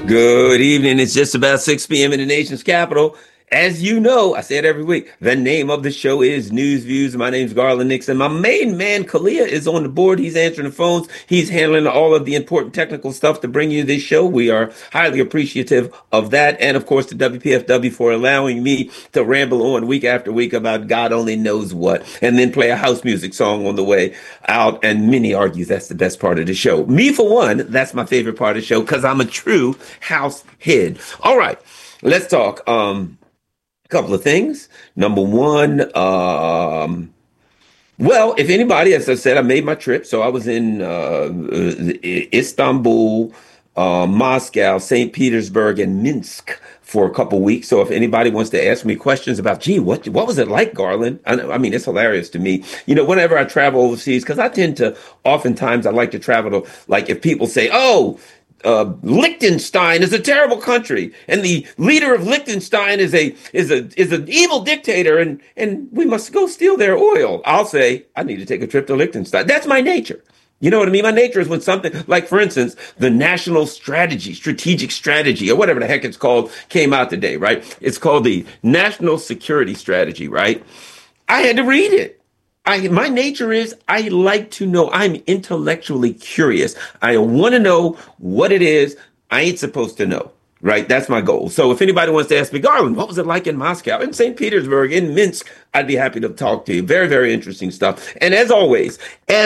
Good evening. It's just about 6 p.m. in the nation's capital. As you know, I say it every week. The name of the show is News Views. My name's Garland Nixon. My main man, Kalia, is on the board. He's answering the phones. He's handling all of the important technical stuff to bring you this show. We are highly appreciative of that. And of course, the WPFW for allowing me to ramble on week after week about God only knows what, and then play a house music song on the way out. And many argue that's the best part of the show. Me, for one, that's my favorite part of the show because I'm a true house head. All right, let's talk. Couple of things. Number one, well, if anybody, as I said, I made my trip. So I was in Istanbul, Moscow, St. Petersburg, and Minsk for a couple weeks. So if anybody wants to ask me questions about, gee, what was it like, Garland? I mean, it's hilarious to me. You know, whenever I travel overseas, because I tend to, oftentimes I like to travel to, like if people say, oh, Liechtenstein is a terrible country, and the leader of Liechtenstein is an evil dictator, and we must go steal their oil. I'll say I need to take a trip to Liechtenstein. That's my nature. You know what I mean? My nature is when something like, for instance, the national strategic strategy, or whatever the heck it's called, came out today, right? It's called the National Security Strategy, right? I had to read it. My nature is I like to know. I'm intellectually curious. I want to know what it is I ain't supposed to know, right? That's my goal. So if anybody wants to ask me, Garland, what was it like in Moscow, in St. Petersburg, in Minsk, I'd be happy to talk to you. Very, very interesting stuff. And as always,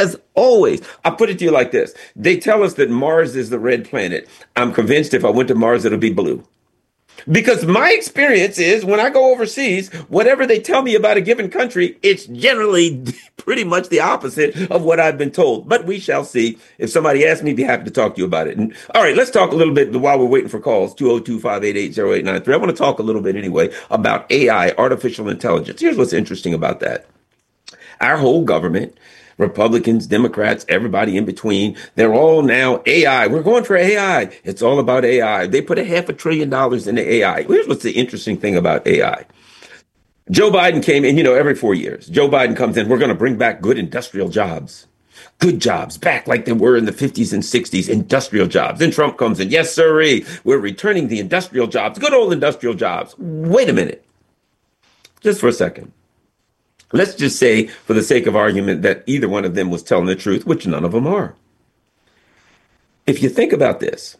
I put it to you like this. They tell us that Mars is the red planet. I'm convinced if I went to Mars, it'll be blue. Because my experience is when I go overseas, whatever they tell me about a given country, it's generally pretty much the opposite of what I've been told. But we shall see. If somebody asks me, I'd be happy to talk to you about it. And, all right, let's talk a little bit while we're waiting for calls, 202-588-0893. I want to talk a little bit anyway about AI, artificial intelligence. Here's what's interesting about that. Our whole government, Republicans, Democrats, everybody in between, they're all now AI. We're going for AI. It's all about AI. They put $500 billion into AI. Here's what's the interesting thing about AI. Joe Biden came in, every 4 years. Joe Biden comes in, we're going to bring back good industrial jobs. Good jobs back like they were in the 50s and 60s, industrial jobs. Then Trump comes in. Yes, sirree. We're returning the industrial jobs, good old industrial jobs. Wait a minute. Just for a second. Let's just say, for the sake of argument, that either one of them was telling the truth, which none of them are. If you think about this,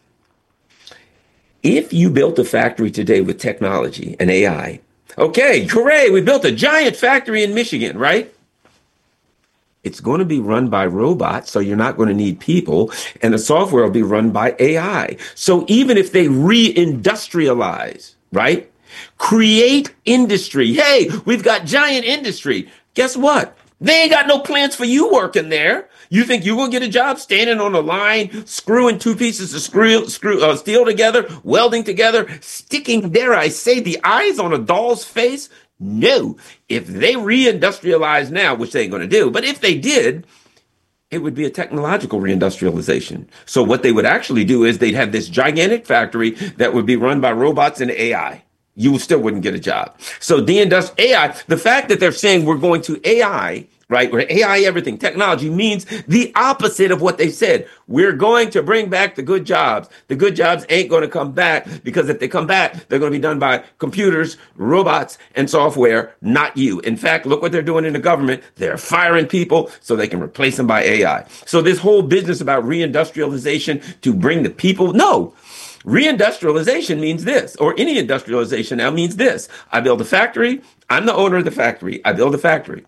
if you built a factory today with technology and AI, okay, hooray, we built a giant factory in Michigan, right? It's going to be run by robots, so you're not going to need people, and the software will be run by AI. So even if they reindustrialize, right? Create industry. Hey, we've got giant industry. Guess what? They ain't got no plans for you working there. You think you will get a job standing on a line, screwing two pieces of steel together, welding together, sticking, dare I say, the eyes on a doll's face? No. If they reindustrialize now, which they ain't going to do, but if they did, it would be a technological reindustrialization. So what they would actually do is they'd have this gigantic factory that would be run by robots and AI. You still wouldn't get a job. So AI, the fact that they're saying we're going to AI, right? We're AI everything, technology means the opposite of what they said. We're going to bring back the good jobs. The good jobs ain't going to come back because if they come back, they're going to be done by computers, robots, and software, not you. In fact, look what they're doing in the government. They're firing people so they can replace them by AI. So this whole business about reindustrialization to bring the people, no. Reindustrialization means this, or any industrialization now means this. I build a factory. I'm the owner of the factory. I build a factory.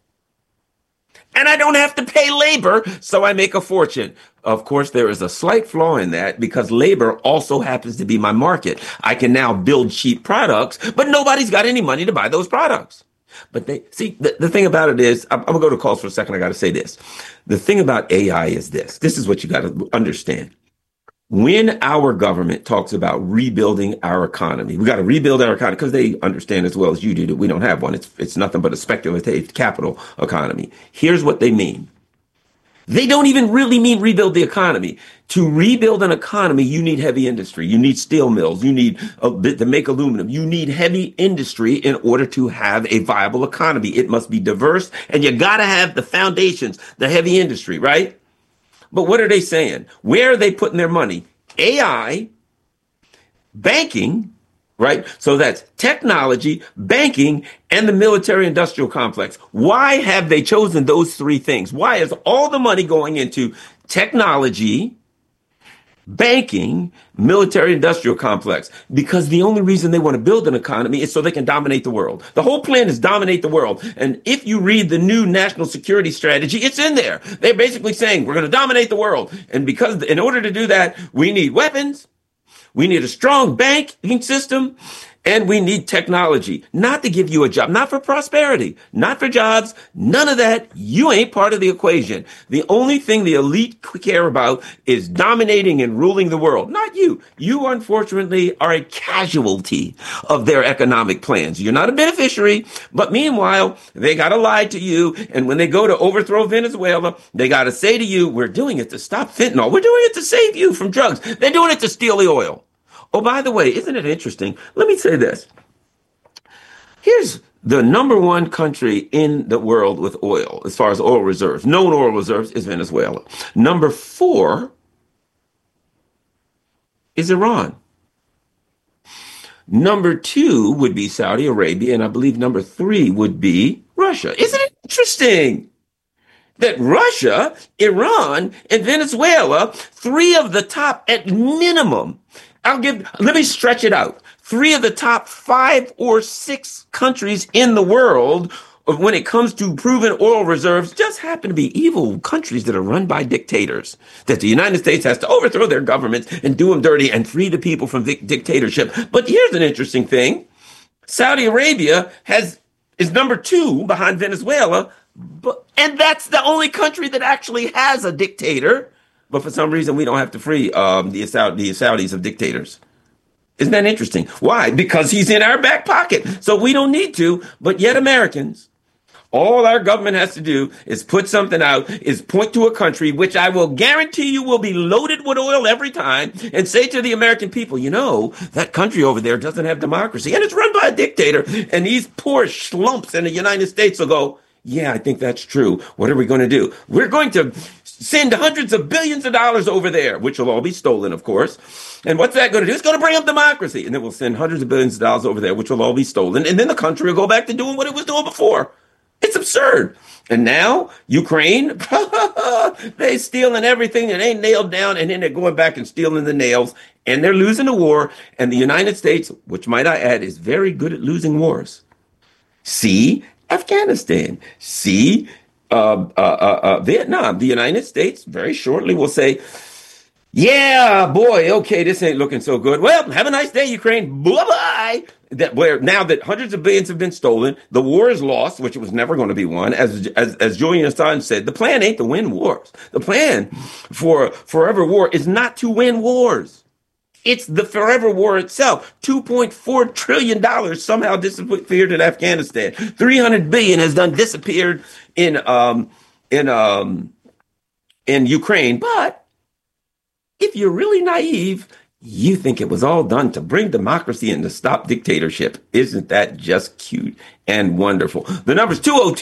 And I don't have to pay labor, so I make a fortune. Of course, there is a slight flaw in that because labor also happens to be my market. I can now build cheap products, but nobody's got any money to buy those products. But the thing about it is, I'm going to go to calls for a second. I got to say this. The thing about AI is this. This is what you got to understand. When our government talks about rebuilding our economy, we got to rebuild our economy because they understand as well as you do that we don't have one. It's nothing but a speculative capital economy. Here's what they mean. They don't even really mean rebuild the economy. To rebuild an economy, you need heavy industry. You need steel mills. You need to make aluminum. You need heavy industry in order to have a viable economy. It must be diverse, and you got to have the foundations, the heavy industry, right? But what are they saying? Where are they putting their money? AI banking, right? So that's technology, banking, and the military industrial complex. Why have they chosen those three things? Why is all the money going into technology, banking, military industrial complex? Because the only reason they want to build an economy is so they can dominate the world. The whole plan is dominate the world. And if you read the new national security strategy, it's in there. They're basically saying we're going to dominate the world. And because in order to do that, we need weapons. We need a strong banking system, and we need technology, not to give you a job, not for prosperity, not for jobs, none of that. You ain't part of the equation. The only thing the elite care about is dominating and ruling the world, not you. You, unfortunately, are a casualty of their economic plans. You're not a beneficiary, but meanwhile, they got to lie to you. And when they go to overthrow Venezuela, they got to say to you, we're doing it to stop fentanyl. We're doing it to save you from drugs. They're doing it to steal the oil. Oh, by the way, isn't it interesting? Let me say this. Here's the number one country in the world with oil, as far as oil reserves. Known oil reserves is Venezuela. Number 4 is Iran. Number 2 would be Saudi Arabia, and I believe number 3 would be Russia. Isn't it interesting that Russia, Iran, and Venezuela, 3 of the top at minimum, let me stretch it out. 3 of the top 5 or 6 countries in the world when it comes to proven oil reserves just happen to be evil countries that are run by dictators, that the United States has to overthrow their governments and do them dirty and free the people from dictatorship. But here's an interesting thing. Saudi Arabia is number 2 behind Venezuela, and that's the only country that actually has a dictator. But for some reason, we don't have to free the Saudis of dictators. Isn't that interesting? Why? Because he's in our back pocket. So we don't need to, but yet Americans, all our government has to do is put something out, is point to a country, which I will guarantee you will be loaded with oil every time, and say to the American people, you know, that country over there doesn't have democracy, and it's run by a dictator. And these poor schlumps in the United States will go, yeah, I think that's true. What are we going to do? We're going to send hundreds of billions of dollars over there, which will all be stolen, of course. And what's that going to do? It's going to bring up democracy. And then we'll send hundreds of billions of dollars over there, which will all be stolen. And then the country will go back to doing what it was doing before. It's absurd. And now Ukraine, they're stealing everything that ain't nailed down. And then they're going back and stealing the nails. And they're losing the war. And the United States, which might I add, is very good at losing wars. See Afghanistan. See Vietnam. The United States very shortly will say, yeah, boy, okay, this ain't looking so good. Well, have a nice day, Ukraine. Bye-bye. Now that hundreds of billions have been stolen, the war is lost, which it was never going to be won. As Julian Assange said, the plan ain't to win wars. The plan for forever war is not to win wars. It's the forever war itself. $2.4 trillion somehow disappeared in Afghanistan. $300 billion has disappeared in Ukraine. But if you're really naive, you think it was all done to bring democracy and to stop dictatorship. Isn't that just cute and wonderful? The number's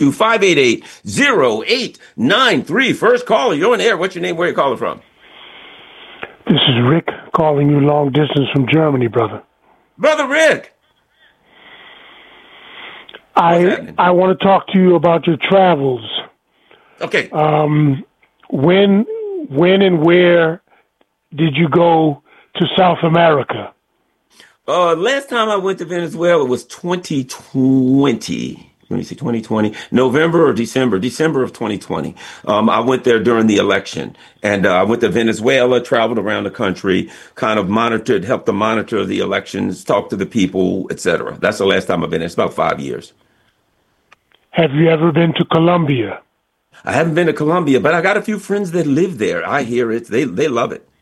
202-588-0893. First caller, you're on the air. What's your name? Where are you calling from? This is Rick calling you long distance from Germany, brother. Brother Rick. I want to talk to you about your travels. Okay. When and where did you go to South America? Last time I went to Venezuela was 2020. Let me see, 2020, November or December of 2020. I went there during the election, and I went to Venezuela, traveled around the country, kind of helped to monitor the elections, talk to the people, etc. That's the last time I've been there. It's about 5 years. Have you ever been to Colombia? I haven't been to Colombia, but I got a few friends that live there. I hear it. They love it.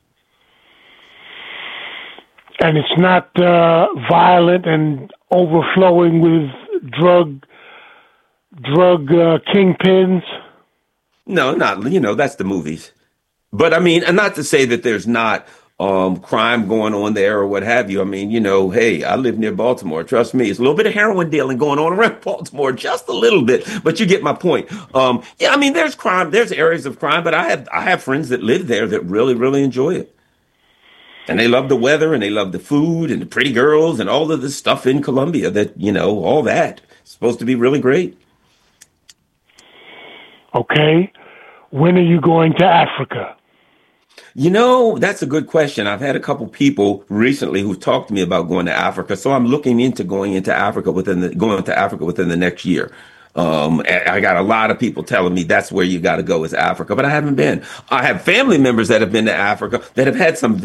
And it's not violent and overflowing with drug kingpins? No, not, that's the movies. But I mean, and not to say that there's not crime going on there or what have you. I mean, hey, I live near Baltimore. Trust me, it's a little bit of heroin dealing going on around Baltimore, just a little bit. But you get my point. Yeah, I mean, there's crime, there's areas of crime, but I have friends that live there that really, really enjoy it. And they love the weather and they love the food and the pretty girls and all of the stuff in Colombia that, all that. It's supposed to be really great. Okay. When are you going to Africa? That's a good question. I've had a couple people recently who've talked to me about going to Africa. So I'm looking into going to Africa within the next year. I got a lot of people telling me that's where you got to go is Africa, but I haven't been. I have family members that have been to Africa that have had some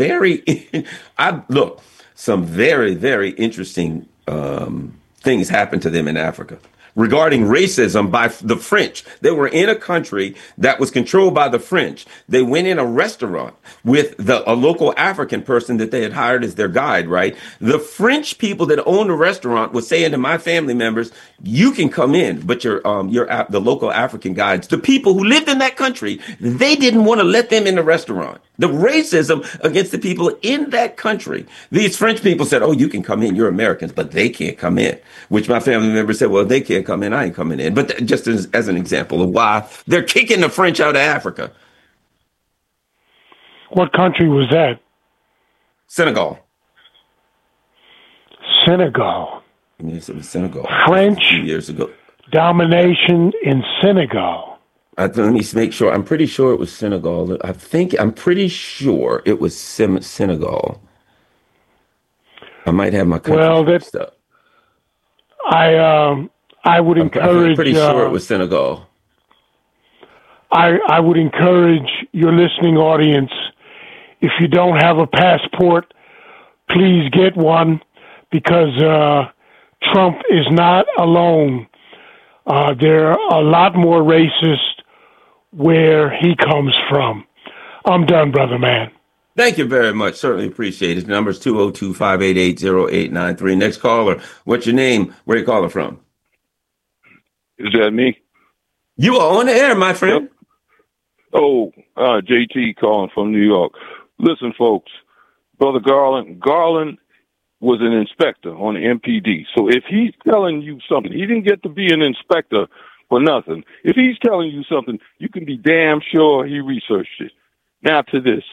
some very, very interesting things happen to them in Africa regarding racism by the French. They were in a country that was controlled by the French. They went in a restaurant with a local African person that they had hired as their guide, right? The French people that owned the restaurant was saying to my family members, you can come in, but the local African guides, the people who lived in that country, they didn't want to let them in the restaurant. The racism against the people in that country. These French people said, oh, you can come in. You're Americans, but they can't come in, which my family members said, well, they can't come in. I ain't coming in. But just as an example of why they're kicking the French out of Africa. What country was that? Senegal. Senegal. Yes, it was Senegal. French a few years ago. Domination in Senegal. Let me make sure. I'm pretty sure it was Senegal. I'm pretty sure it was Senegal. I might have my country mixed up. I would encourage. I'm pretty sure it was Senegal. I would encourage your listening audience, if you don't have a passport, please get one, because Trump is not alone. There are a lot more racists where he comes from. I'm done, brother man. Thank you very much. Certainly appreciate it. The number is 202-588-0893. Next caller, what's your name? Where you calling from? Is that me? You are on the air, my friend. Yep. Oh, JT calling from New York. Listen, folks, Brother Garland was an inspector on the MPD. So if he's telling you something, he didn't get to be an inspector for nothing. If he's telling you something, you can be damn sure he researched it. Now to this.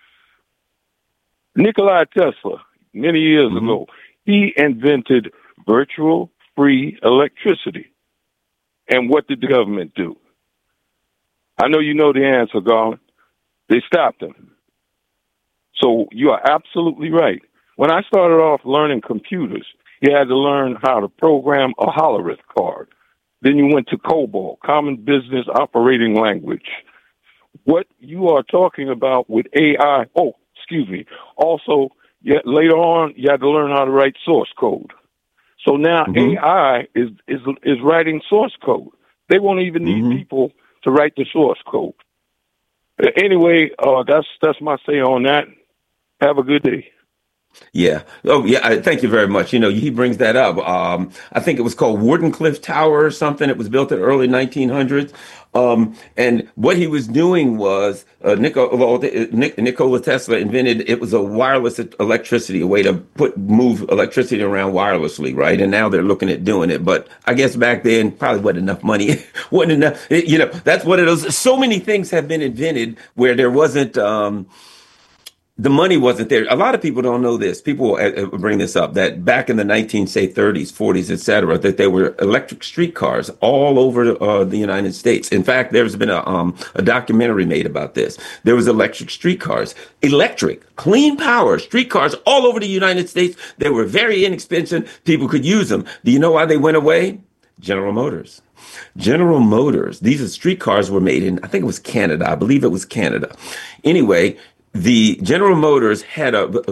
Nikola Tesla, many years ago, he invented virtual free electricity. And what did the government do? I know you know the answer, Garland. They stopped him. So you are absolutely right. When I started off learning computers, you had to learn how to program a Hollerith card. Then you went to COBOL, Common Business Operating Language. What you are talking about with AI, also, later on, you had to learn how to write source code. So now AI is writing source code. They won't even need people to write the source code. Anyway, that's my say on that. Have a good day. Yeah. Oh, yeah. Thank you very much. He brings that up. I think it was called Wardenclyffe Tower or something. It was built in the early 1900s. And what he was doing was Nikola Tesla invented, it was a wireless electricity, a way to move electricity around wirelessly, right? And now they're looking at doing it. But I guess back then probably wasn't enough money. Wasn't enough. That's what it is. So many things have been invented where there wasn't the money wasn't there. A lot of people don't know this. People bring this up, that back in the 30s, 40s, et cetera, that there were electric streetcars all over the United States. In fact, there's been a documentary made about this. There was electric streetcars, clean power streetcars all over the United States. They were very inexpensive. People could use them. Do you know why they went away? General Motors. These are streetcars were made in, I think it was Canada. I believe it was Canada. Anyway, the General Motors had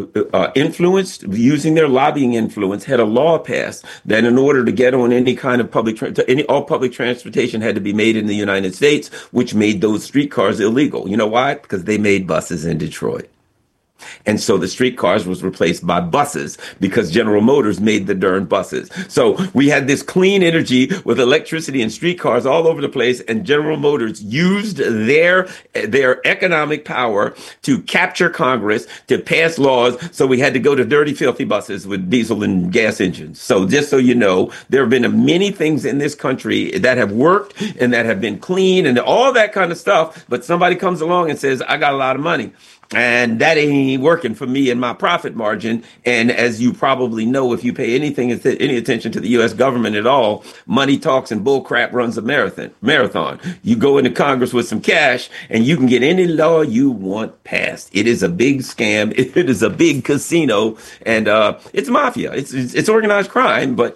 using their lobbying influence, had a law passed that in order to get on any kind of all public transportation had to be made in the United States, which made those streetcars illegal. You know why? Because they made buses in Detroit. And so the streetcars was replaced by buses because General Motors made the darn buses. So we had this clean energy with electricity and streetcars all over the place. And General Motors used their economic power to capture Congress, to pass laws. So we had to go to dirty, filthy buses with diesel and gas engines. So just so you know, there have been many things in this country that have worked and that have been clean and all that kind of stuff. But somebody comes along and says, I got a lot of money. And that ain't working for me and my profit margin. And as you probably know, if you pay any attention to the U.S. government at all, money talks and bullcrap runs a marathon. You go into Congress with some cash and you can get any law you want passed. It is a big scam. It is a big casino, and it's mafia. It's organized crime. But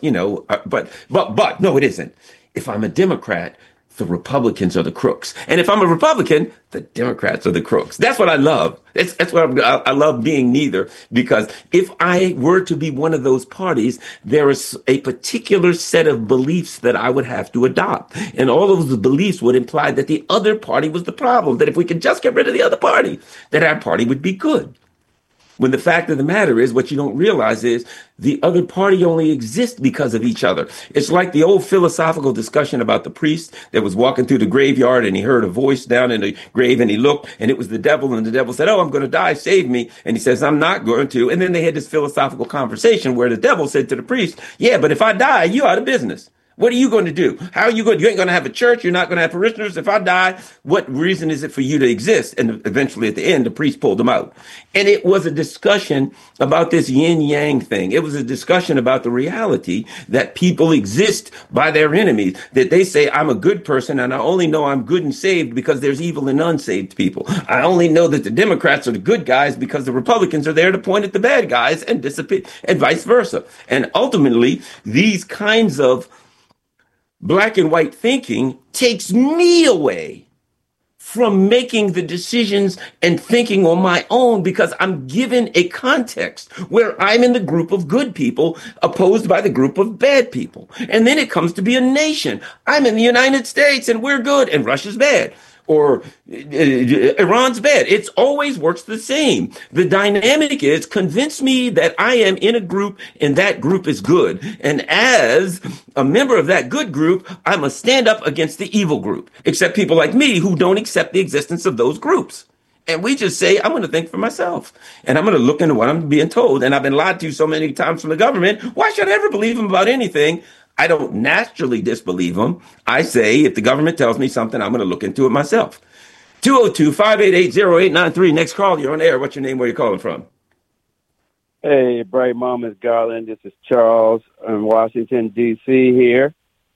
but no, it isn't. If I'm a Democrat, the Republicans are the crooks. And if I'm a Republican, the Democrats are the crooks. That's what I love. That's what I love being neither, because if I were to be one of those parties, there is a particular set of beliefs that I would have to adopt. And all of those beliefs would imply that the other party was the problem, that if we could just get rid of the other party, that our party would be good. When the fact of the matter is, what you don't realize is the other party only exists because of each other. It's like the old philosophical discussion about the priest that was walking through the graveyard and he heard a voice down in the grave and he looked and it was the devil, and the devil said, "Oh, I'm going to die. Save me." And he says, "I'm not going to." And then they had this philosophical conversation where the devil said to the priest, "Yeah, but if I die, you out of business. What are you going to do? How are you going? You ain't going to have a church. You're not going to have parishioners. If I die, what reason is it for you to exist?" And eventually at the end, the priest pulled him out. And it was a discussion about this yin yang thing. It was a discussion about the reality that people exist by their enemies, that they say, "I'm a good person and I only know I'm good and saved because there's evil and unsaved people. I only know that the Democrats are the good guys because the Republicans are there to point at the bad guys and disappear, and vice versa." And ultimately, these kinds of black and white thinking takes me away from making the decisions and thinking on my own, because I'm given a context where I'm in the group of good people opposed by the group of bad people. And then it comes to be a nation. I'm in the United States and we're good and Russia's bad, or Iran's bad. It always works the same. The dynamic is, convince me that I am in a group and that group is good. And as a member of that good group, I must stand up against the evil group, except people like me who don't accept the existence of those groups. And we just say, I'm going to think for myself and I'm going to look into what I'm being told. And I've been lied to so many times from the government. Why should I ever believe them about anything? I don't naturally disbelieve them. I say, if the government tells me something, I'm going to look into it myself. 202-588-0893. Next call, you're on air. What's your name? Where are you calling from? Hey, Bright Mamas Garland. This is Charles in Washington, D.C. here.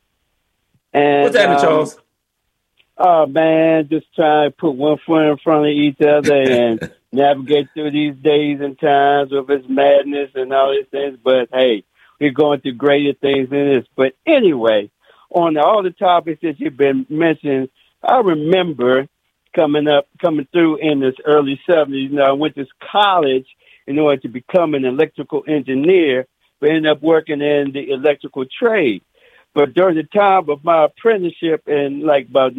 And, what's happening, Charles? Oh, man, just trying to put one foot in front of each other and navigate through these days and times with its madness and all these things. But, hey, we're going through greater things than this. But anyway, on all the topics that you've been mentioning, I remember coming through in this early 70s. I went to college in order to become an electrical engineer, but ended up working in the electrical trade. But during the time of my apprenticeship in like about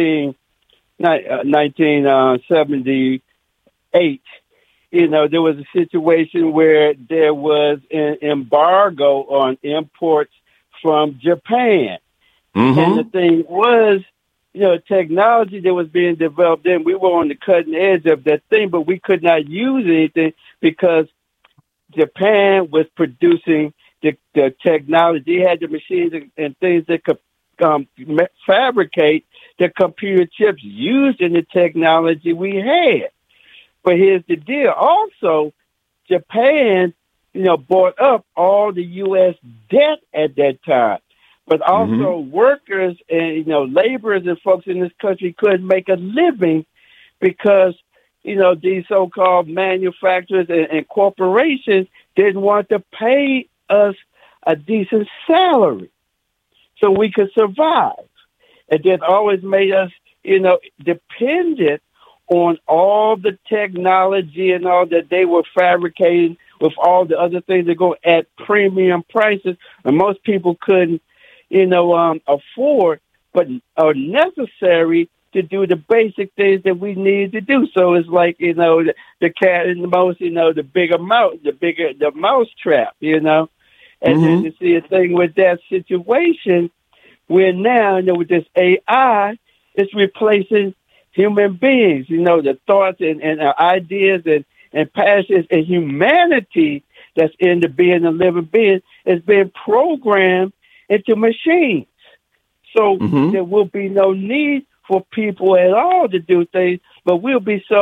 1978, there was a situation where there was an embargo on imports from Japan. Mm-hmm. And the thing was, technology that was being developed then, we were on the cutting edge of that thing, but we could not use anything because Japan was producing the technology. It had the machines and things that could fabricate the computer chips used in the technology we had. But here's the deal. Also, Japan, bought up all the U.S. debt at that time. But also workers and, laborers and folks in this country couldn't make a living because, these so-called manufacturers and corporations didn't want to pay us a decent salary so we could survive. And that always made us, dependent on all the technology and all that they were fabricating with all the other things that go at premium prices. And most people couldn't, afford, but are necessary to do the basic things that we need to do. So it's like, the cat in the mouse, the bigger mouse, the mouse trap, And then you see a thing with that situation where now, with this AI, it's replacing human beings, the thoughts and ideas and passions and humanity that's in the being a living being is being programmed into machines. So there will be no need for people at all to do things, but we'll be so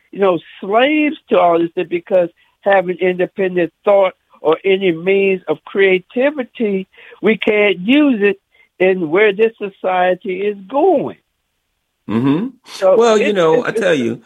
slaves to all this because having independent thought or any means of creativity, we can't use it in where this society is going. Mm-hmm. So well, I tell you,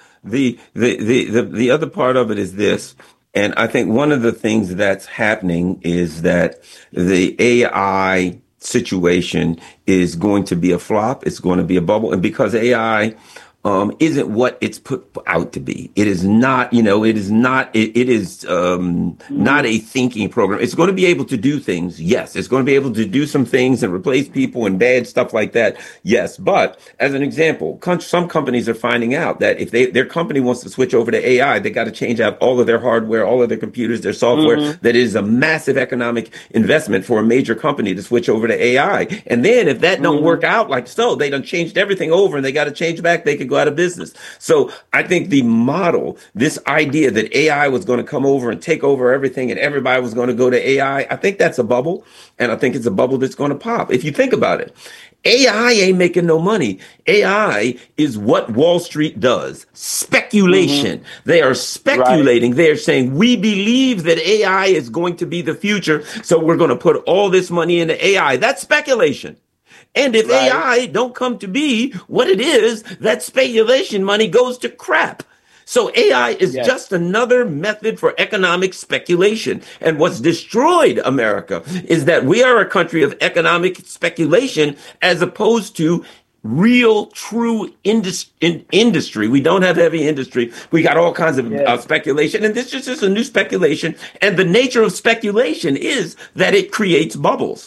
the other part of it is this. And I think one of the things that's happening is that the AI situation is going to be a flop. It's going to be a bubble. And because AI isn't what it's put out to be. It is not, it is not, it is not a thinking program. It's going to be able to do things. Yes. It's going to be able to do some things and replace people and bad stuff like that. Yes. But as an example, some companies are finding out that if their company wants to switch over to AI, they got to change out all of their hardware, all of their computers, their software. That is a massive economic investment for a major company to switch over to AI. And then if that don't work out like so, they done changed everything over and they got to change back. They could go out of business. So I think the model, this idea that AI was going to come over and take over everything and everybody was going to go to AI, I think that's a bubble. And I think it's a bubble that's going to pop. If you think about it, AI ain't making no money. AI is what Wall Street does. Speculation. They are speculating. Right. They're saying, we believe that AI is going to be the future. So we're going to put all this money into AI. That's speculation. And if AI don't come to be what it is, that speculation money goes to crap. So AI is just another method for economic speculation. And what's destroyed America is that we are a country of economic speculation as opposed to real, true industry. We don't have heavy industry. We got all kinds of speculation. And this is just a new speculation. And the nature of speculation is that it creates bubbles.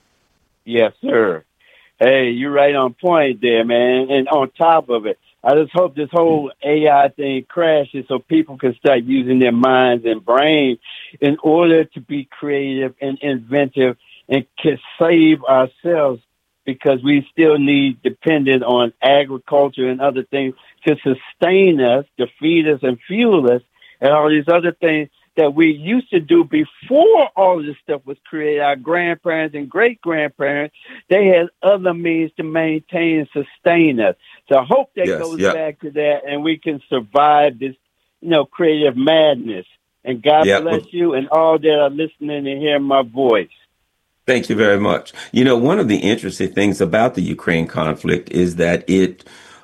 Yes, sir. Hey, you're right on point there, man. And on top of it, I just hope this whole AI thing crashes so people can start using their minds and brains in order to be creative and inventive and can save ourselves, because we still need dependent on agriculture and other things to sustain us, to feed us and fuel us, and all these other things that we used to do before all of this stuff was created. Our grandparents and great-grandparents, they had other means to maintain and sustain us. So I hope that goes back to that and we can survive this, creative madness. And God bless you and all that are listening and hearing my voice. Thank you very much. One of the interesting things about the Ukraine conflict is that it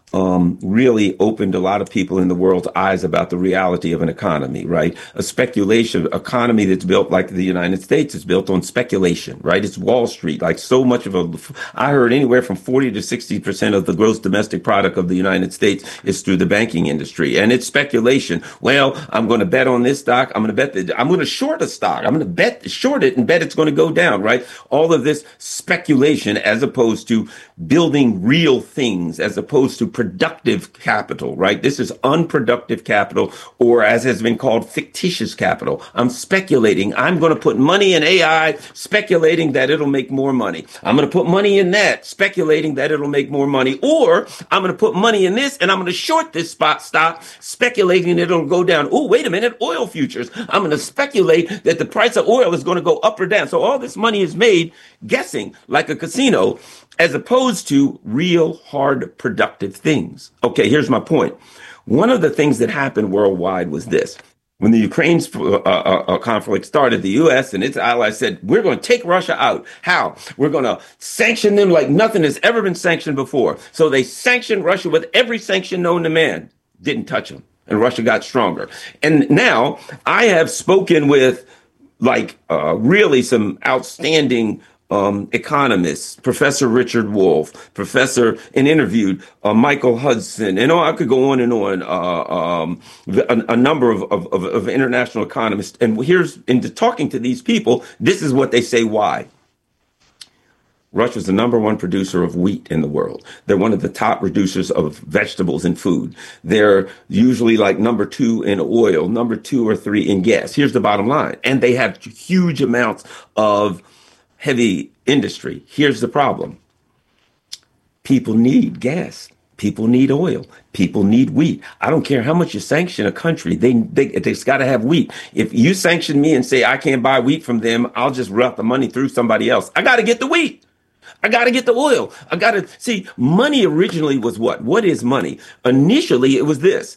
really opened a lot of people in the world's eyes about the reality of an economy, right? A speculation economy that's built like the United States is built on speculation, right? It's Wall Street. Like so much of I heard anywhere from 40 to 60% of the gross domestic product of the United States is through the banking industry. And it's speculation. Well, I'm going to bet on this stock. I'm going to short a stock. I'm going to short it and bet it's going to go down, right? All of this speculation as opposed to building real things, as opposed to productive capital, right? This is unproductive capital, or as has been called, fictitious capital. I'm speculating. I'm going to put money in AI, speculating that it'll make more money. I'm going to put money in that, speculating that it'll make more money. Or I'm going to put money in this and I'm going to short this stock, speculating that it'll go down. Oh, wait a minute, oil futures. I'm going to speculate that the price of oil is going to go up or down. So all this money is made guessing like a casino, as opposed to real, hard, productive things. Okay, here's my point. One of the things that happened worldwide was this. When the Ukraine conflict started, the U.S. and its allies said, we're going to take Russia out. How? We're going to sanction them like nothing has ever been sanctioned before. So they sanctioned Russia with every sanction known to man. Didn't touch them. And Russia got stronger. And now I have spoken with really some outstanding economists, Professor Richard Wolff, and interviewed Michael Hudson, and I could go on and on, a number of international economists. And into talking to these people, this is what they say why. Russia's the number one producer of wheat in the world. They're one of the top producers of vegetables and food. They're usually like number 2 in oil, number 2 or 3 in gas. Here's the bottom line. And they have huge amounts of heavy industry. Here's the problem. People need gas. People need oil. People need wheat. I don't care how much you sanction a country. They've got to have wheat. If you sanction me and say I can't buy wheat from them, I'll just route the money through somebody else. I got to get the wheat. I got to get the oil. Money originally was what? What is money? Initially, it was this.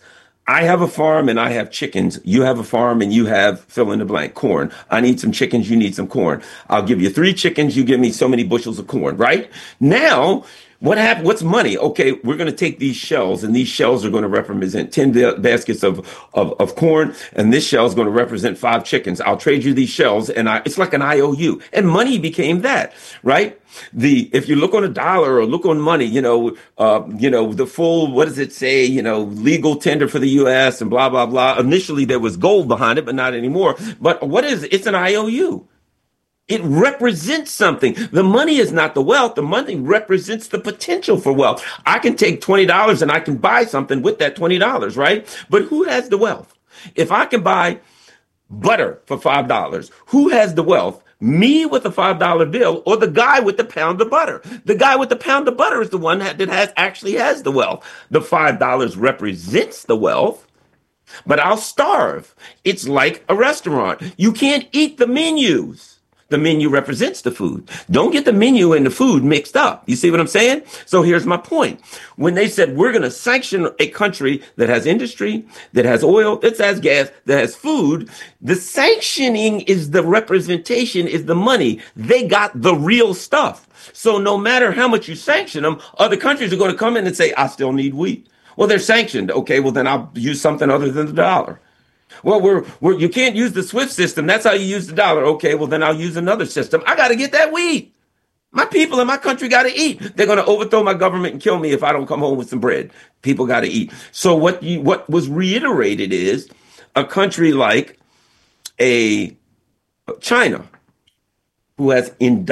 I have a farm and I have chickens. You have a farm and you have fill in the blank, corn. I need some chickens. You need some corn. I'll give you 3 chickens. You give me so many bushels of corn, right? Now, what happened? What's money? Okay, we're going to take these shells, and these shells are going to represent 10 baskets of corn, and this shell is going to represent 5 chickens. I'll trade you these shells, and it's like an IOU, and money became that, right? If you look on a dollar or look on money, the full, what does it say? Legal tender for the U.S. and blah blah blah. Initially, there was gold behind it, but not anymore. But what is it? It's an IOU. It represents something. The money is not the wealth. The money represents the potential for wealth. I can take $20 and I can buy something with that $20, right? But who has the wealth? If I can buy butter for $5, who has the wealth? Me with a $5 bill or the guy with the pound of butter? The guy with the pound of butter is the one that actually has the wealth. The $5 represents the wealth, but I'll starve. It's like a restaurant. You can't eat the menus. The menu represents the food. Don't get the menu and the food mixed up. You see what I'm saying? So here's my point. When they said we're going to sanction a country that has industry, that has oil, that has gas, that has food, the sanctioning is the representation, is the money. They got the real stuff. So no matter how much you sanction them, other countries are going to come in and say, I still need wheat. Well, they're sanctioned. Okay, well, then I'll use something other than the dollar. Well, you can't use the SWIFT system. That's how you use the dollar. Okay, well, then I'll use another system. I got to get that wheat. My people in my country got to eat. They're going to overthrow my government and kill me if I don't come home with some bread. People got to eat. So what was reiterated is a country like China, who has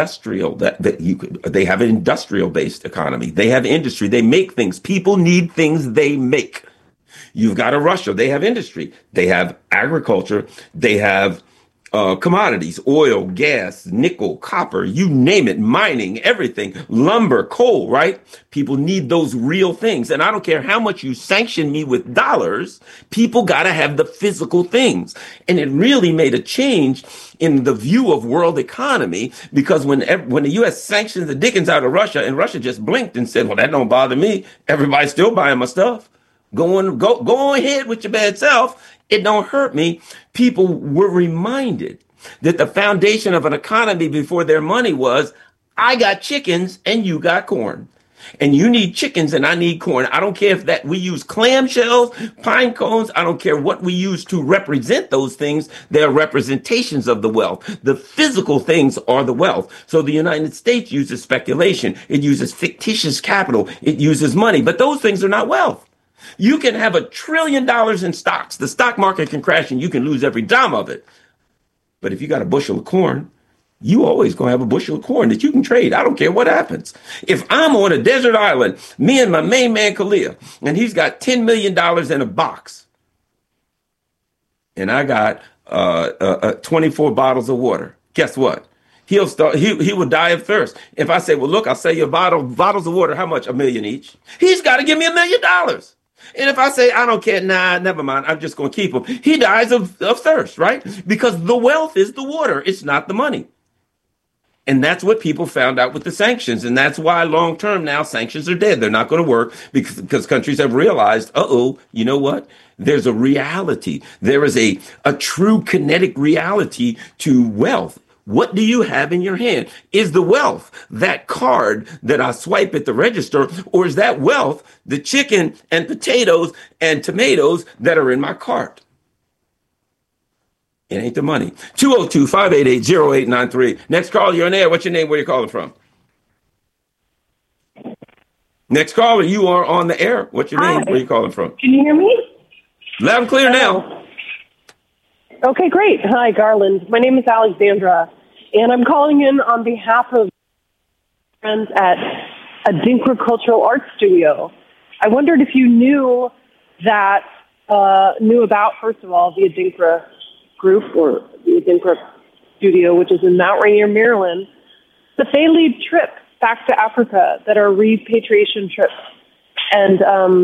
they have an industrial based economy. They have industry. They make things. People need things they make. You've got a Russia. They have industry. They have agriculture. They have commodities, oil, gas, nickel, copper, you name it, mining, everything, lumber, coal, right? People need those real things. And I don't care how much you sanction me with dollars, people got to have the physical things. And it really made a change in the view of world economy, because when the U.S. sanctioned the dickens out of Russia, and Russia just blinked and said, well, that don't bother me. Everybody's still buying my stuff. Go on ahead with your bad self. It don't hurt me. People were reminded that the foundation of an economy before their money was, I got chickens and you got corn. And you need chickens and I need corn. I don't care if that we use clamshells, pine cones. I don't care what we use to represent those things. They're representations of the wealth. The physical things are the wealth. So the United States uses speculation. It uses fictitious capital. It uses money. But those things are not wealth. You can have $1 trillion in stocks. The stock market can crash and you can lose every dime of it. But if you got a bushel of corn, you always going to have a bushel of corn that you can trade. I don't care what happens. If I'm on a desert island, me and my main man, Kalia, and he's got $10 million in a box, and I got 24 bottles of water, guess what? He will die of thirst. If I say, well, look, I'll sell you bottles of water. How much? $1 million each. He's got to give me $1 million. And if I say, I don't care, nah, never mind, I'm just going to keep him, he dies of thirst, right? Because the wealth is the water. It's not the money. And that's what people found out with the sanctions. And that's why long term now sanctions are dead. They're not going to work because countries have realized, you know what? There's a reality. There is a true kinetic reality to wealth. What do you have in your hand? Is the wealth that card that I swipe at the register, or is that wealth the chicken and potatoes and tomatoes that are in my cart? It ain't the money. 202-588-0893. Next caller, you're on air. What's your name? Where you calling from? Next caller, you are on the air. What's your name? Where you calling from? Can you hear me? Loud and clear now. Okay, great. Hi, Garland. My name is Alexandra, and I'm calling in on behalf of friends at Adinkra Cultural Arts Studio. I wondered if you knew about, first of all, the Adinkra group, or the Adinkra Studio, which is in Mount Rainier, Maryland, but they lead trips back to Africa that are repatriation trips. And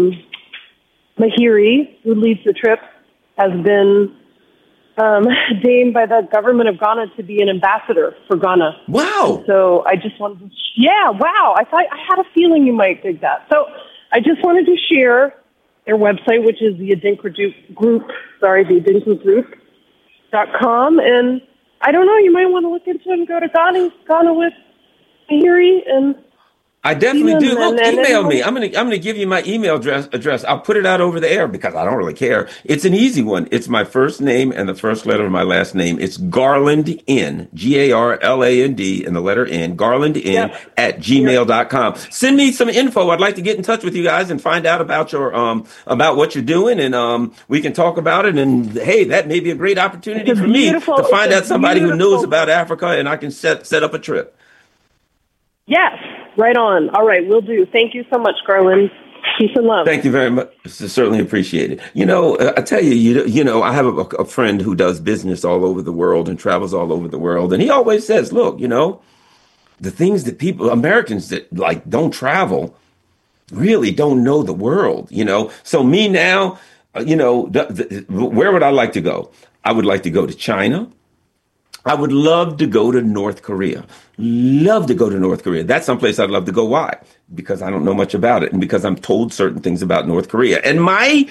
Mahiri, who leads the trip, has been named by the government of Ghana to be an ambassador for Ghana. Wow. And so I just wanted to, I had a feeling you might dig that. So I just wanted to share their website, which is the Adinkra Group, the Adinkra Group.com. And I don't know, you might want to look into it and go to Ghana with Mihiri and I definitely do. Look, email me. I'm gonna give you my email address. I'll put it out over the air because I don't really care. It's an easy one. It's my first name and the first letter of my last name. It's Garland N, Garland, and the letter N, garlandn at gmail.com. Send me some info. I'd like to get in touch with you guys and find out about your about what you're doing, and we can talk about it. And hey, that may be a great opportunity for me to find out somebody who knows about Africa, and I can set up a trip. Yes, right on. All right, will do. Thank you so much, Garland. Peace and love. Thank you very much. Certainly appreciate it. You know, I tell you, I have a friend who does business all over the world and travels all over the world. And he always says, look, the things that Americans that don't travel really don't know the world, So me now, where would I like to go? I would like to go to China. I would love to go to North Korea. Love to go to North Korea. That's someplace I'd love to go. Why? Because I don't know much about it, and because I'm told certain things about North Korea. And my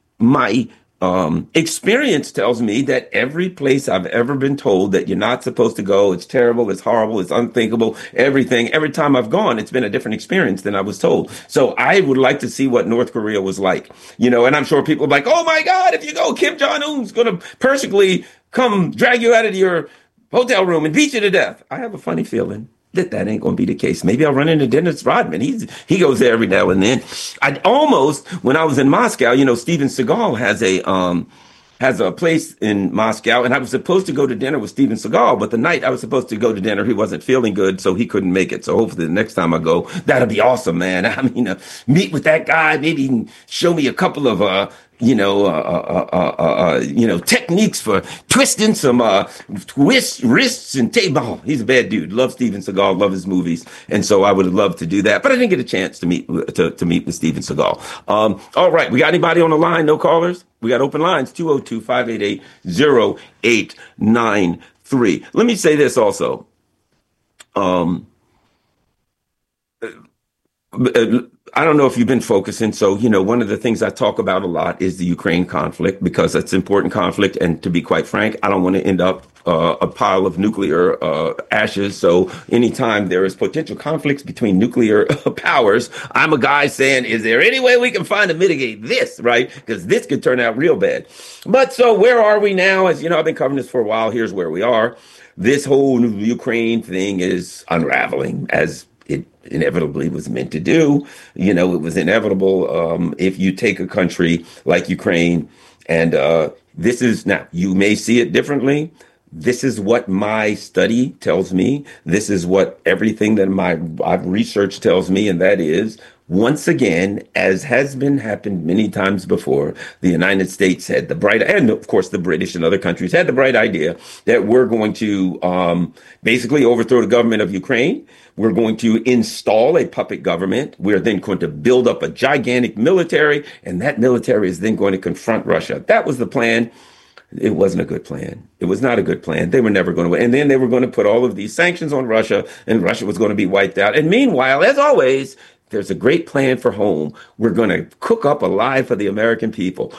experience tells me that every place I've ever been told that you're not supposed to go, it's terrible, it's horrible, it's unthinkable, everything. Every time I've gone, it's been a different experience than I was told. So I would like to see what North Korea was like, and I'm sure people are like, oh my God, if you go, Kim Jong-un's going to personally come drag you out of your hotel room and beat you to death. I have a funny feeling that ain't going to be the case. Maybe I'll run into Dennis Rodman. He goes there every now and then. When I was in Moscow, Steven Seagal has a place in Moscow, and I was supposed to go to dinner with Steven Seagal, but the night I was supposed to go to dinner, he wasn't feeling good, so he couldn't make it. So hopefully the next time I go, that'll be awesome, man. I mean, meet with that guy, maybe he can show me a couple of techniques for twisting some wrists and table. He's a bad dude. Love Steven Seagal. Love his movies, and so I would love to do that. But I didn't get a chance to meet with Steven Seagal. All right, we got anybody on the line? No callers. We got open lines 202-588-0893. Let me say this also. I don't know if you've been focusing. So, one of the things I talk about a lot is the Ukraine conflict, because it's important conflict. And to be quite frank, I don't want to end up a pile of nuclear ashes. So anytime there is potential conflicts between nuclear powers, I'm a guy saying, is there any way we can find to mitigate this, right? Because this could turn out real bad. But so where are we now? As you know, I've been covering this for a while. Here's where we are. This whole Ukraine thing is unraveling, as it inevitably was meant to do. It was inevitable. If you take a country like Ukraine, and this is, now you may see it differently. This is what my study tells me. This is what everything that I've researched tells me. And that is, once again, as has been happened many times before, the United States had the bright, and of course the British and other countries had the bright idea that we're going to basically overthrow the government of Ukraine. We're going to install a puppet government. We're then going to build up a gigantic military, and that military is then going to confront Russia. That was the plan. It wasn't a good plan. It was not a good plan. They were never going to win. And then they were going to put all of these sanctions on Russia, and Russia was going to be wiped out. And meanwhile, as always, there's a great plan for home. We're going to cook up a lie for the American people.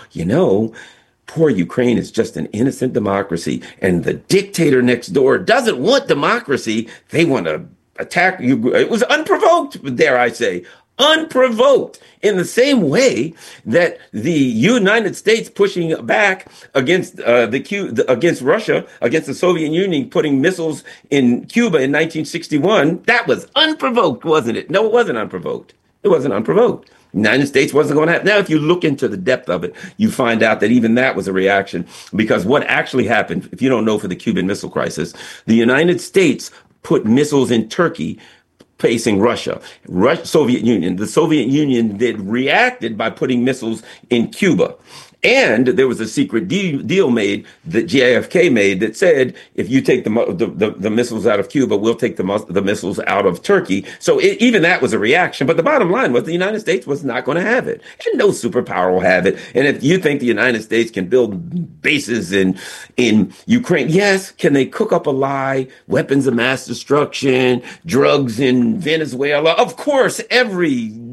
Poor Ukraine is just an innocent democracy, and the dictator next door doesn't want democracy. They want to attack you. It was unprovoked, dare I say. Unprovoked, in the same way that the United States pushing back against against Russia, against the Soviet Union, putting missiles in Cuba in 1961, that was unprovoked, wasn't it? No, it wasn't unprovoked. It wasn't unprovoked. The United States wasn't going to have. Now, if you look into the depth of it, you find out that even that was a reaction, because what actually happened, if you don't know, for the Cuban Missile Crisis, the United States put missiles in Turkey facing Russia. Soviet Union. The Soviet Union reacted by putting missiles in Cuba. And there was a secret deal made that JFK made that said, if you take the missiles out of Cuba, we'll take the missiles out of Turkey. So even that was a reaction. But the bottom line was the United States was not going to have it. And no superpower will have it. And if you think the United States can build bases in Ukraine, yes, can they cook up a lie, weapons of mass destruction, drugs in Venezuela? Of course, every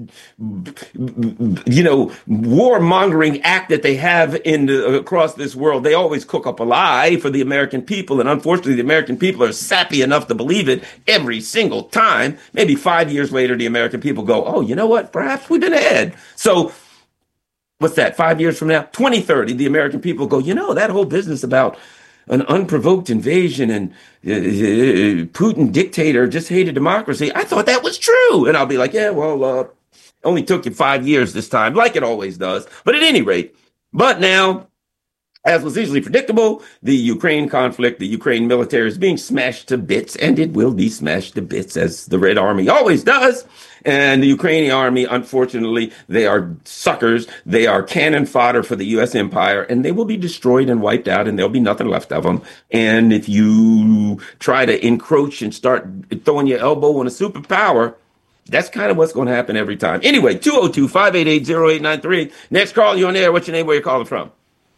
warmongering act that they have across this world, they always cook up a lie for the American people. And unfortunately, the American people are sappy enough to believe it every single time. Maybe 5 years later, the American people go, oh, you know what? Perhaps we've been ahead. So what's that? 5 years from now, 2030, the American people go, that whole business about an unprovoked invasion and Putin dictator just hated democracy, I thought that was true. And I'll be like, yeah, well, only took you 5 years this time, like it always does. But at any rate, but now, as was easily predictable, the Ukraine conflict, the Ukraine military is being smashed to bits, and it will be smashed to bits, as the Red Army always does. And the Ukrainian army, unfortunately, they are suckers. They are cannon fodder for the U.S. empire, and they will be destroyed and wiped out, and there'll be nothing left of them. And if you try to encroach and start throwing your elbow on a superpower, that's kind of what's going to happen every time. Anyway, 202-588-0893. Next call, you on air. What's your name? Where you calling from?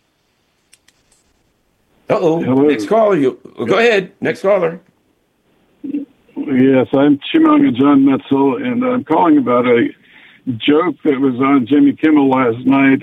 Uh-oh. Hello. Next caller. Go ahead. Next caller. Yes, I'm Chimanga John Metzel, and I'm calling about a joke that was on Jimmy Kimmel last night.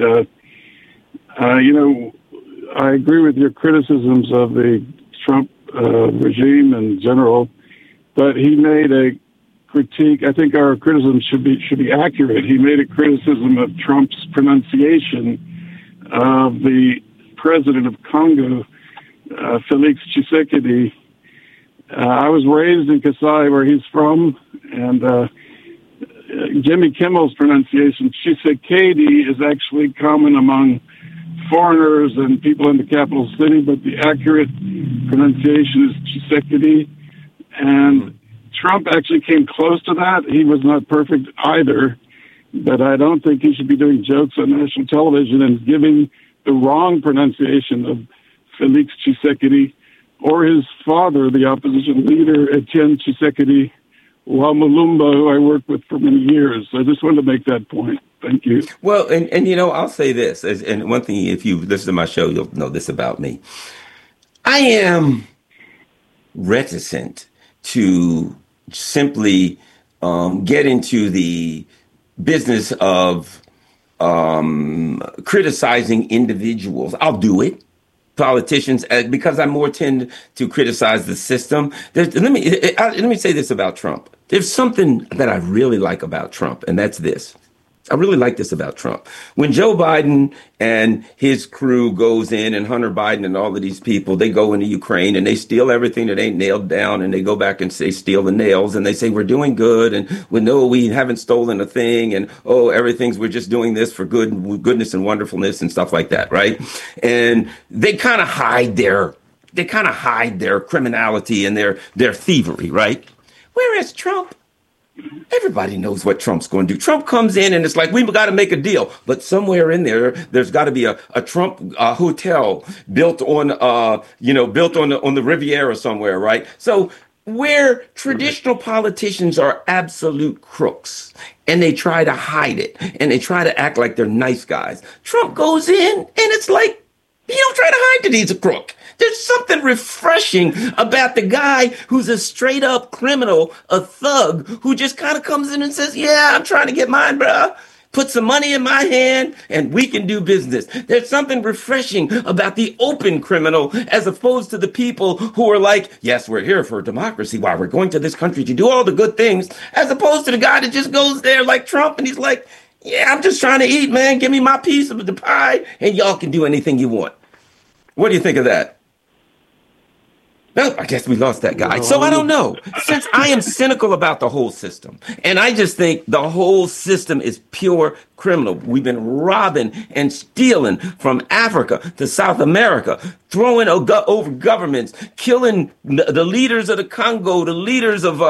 I agree with your criticisms of the Trump regime in general, but he made a critique. I think our criticism should be accurate. He made a criticism of Trump's pronunciation of the president of Congo, Felix Tshisekedi. I was raised in Kasai, where he's from, and Jimmy Kimmel's pronunciation, Tshisekedi, is actually common among foreigners and people in the capital city, but the accurate pronunciation is Tshisekedi. And Trump actually came close to that. He was not perfect either, but I don't think he should be doing jokes on national television and giving the wrong pronunciation of Felix Tshisekedi, or his father, the opposition leader, Etienne Tshisekedi Lumumba, who I worked with for many years. I just wanted to make that point. Thank you. Well, and I'll say this, and one thing, if you listen to my show, you'll know this about me. I am reticent to simply get into the business of criticizing individuals. I'll do it. Politicians, because I more tend to criticize the system. Let me say this about Trump. There's something that I really like about Trump, and that's this. I really like this about Trump. When Joe Biden and his crew goes in, and Hunter Biden and all of these people, they go into Ukraine and they steal everything that ain't nailed down, and they go back and say, steal the nails, and they say, we're doing good, and we haven't stolen a thing, and we're just doing this for goodness and wonderfulness and stuff like that, right? And they kind of hide their criminality and their thievery, right? Whereas Trump, everybody knows what Trump's going to do. Trump comes in and it's like, we've got to make a deal. But somewhere in there's got to be a Trump hotel built on the Riviera somewhere, right? So where traditional politicians are absolute crooks and they try to hide it and they try to act like they're nice guys, Trump goes in and it's like, he don't try to hide that he's a crook. There's something refreshing about the guy who's a straight up criminal, a thug, who just kind of comes in and says, yeah, I'm trying to get mine, bruh. Put some money in my hand and we can do business. There's something refreshing about the open criminal as opposed to the people who are like, yes, we're here for democracy while we're going to this country to do all the good things, as opposed to the guy that just goes there like Trump and he's like, yeah, I'm just trying to eat, man. Give me my piece of the pie and y'all can do anything you want. What do you think of that? Well, I guess we lost that guy. So I don't know. Since I am cynical about the whole system, and I just think the whole system is pure criminal. We've been robbing and stealing from Africa to South America, throwing over governments, killing the leaders of the Congo, the leaders of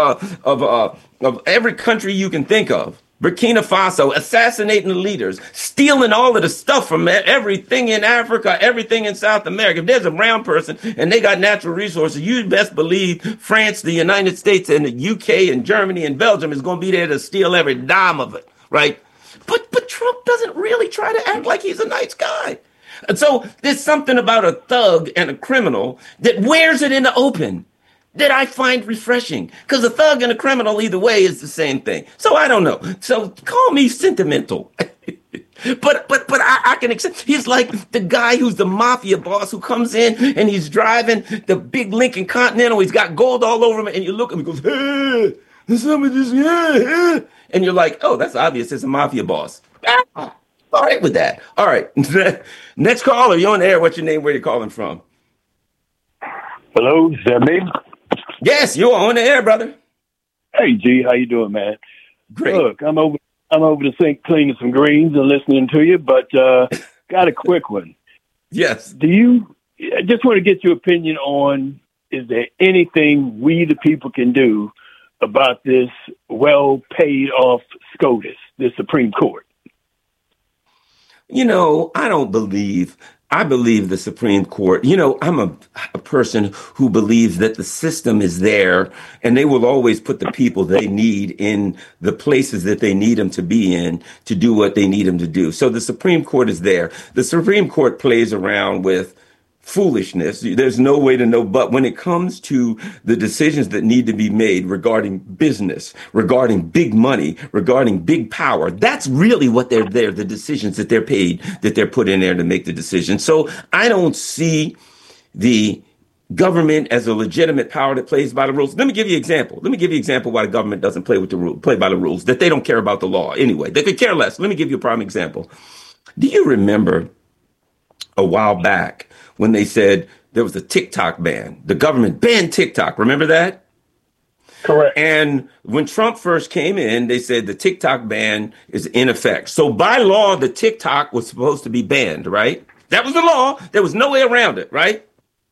every country you can think of. Burkina Faso, assassinating the leaders, stealing all of the stuff from everything in Africa, everything in South America. If there's a brown person and they got natural resources, you best believe France, the United States, and the UK, and Germany, and Belgium is going to be there to steal every dime of it, right? But Trump doesn't really try to act like he's a nice guy. And so there's something about a thug and a criminal that wears it in the open. that I find refreshing, because a thug and a criminal either way is the same thing. So I don't know. So call me sentimental. But I can accept. He's like the guy who's the mafia boss who comes in and he's driving the big Lincoln Continental. He's got gold all over him, and you look at him and he goes, hey, somebody just, yeah. And you're like, oh, that's obvious. It's a mafia boss. All right with that. All right. Next caller, you're on the air. What's your name? Where you calling from? Hello, is that me? Yes, you're on the air, brother. Hey, G, how you doing, man? Great. Look, I'm over the sink cleaning some greens and listening to you, but got a quick one. Yes. I just want to get your opinion on, is there anything we the people can do about this well-paid off SCOTUS, the Supreme Court? You know, I believe the Supreme Court, I'm a person who believes that the system is there and they will always put the people they need in the places that they need them to be in to do what they need them to do. So the Supreme Court is there. The Supreme Court plays around with foolishness. There's no way to know. But when it comes to the decisions that need to be made regarding business, regarding big money, regarding big power, that's really what they're there, the decisions that they're paid, that they're put in there to make the decisions. So I don't see the government as a legitimate power that plays by the rules. Let me give you an example. Why the government doesn't play by the rules, that they don't care about the law anyway. They could care less. Let me give you a prime example. Do you remember a while back when they said there was a TikTok ban? The government banned TikTok. Remember that? Correct. And when Trump first came in, they said the TikTok ban is in effect. So by law, the TikTok was supposed to be banned, right? That was the law. There was no way around it, right?